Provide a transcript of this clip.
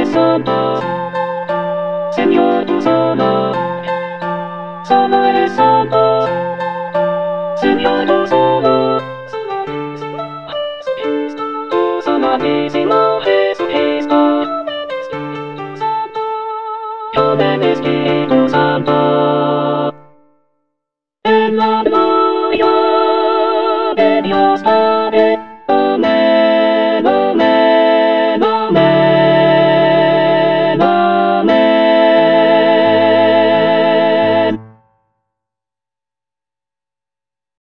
eres santo, Señor, tú solo. Solo eres santo, Señor, tú solo. Tú amadísimo Jesucristo. Yo ven Espíritu Santo. En la gloria de Dios Padre.